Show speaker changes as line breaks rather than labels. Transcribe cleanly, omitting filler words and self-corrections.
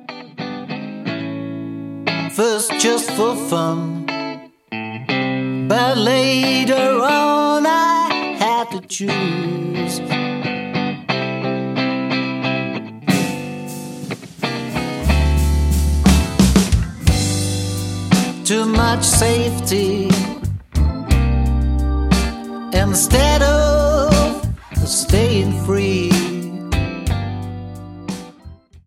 First just for fun, but later on I had to choose. Too much safety instead of staying free.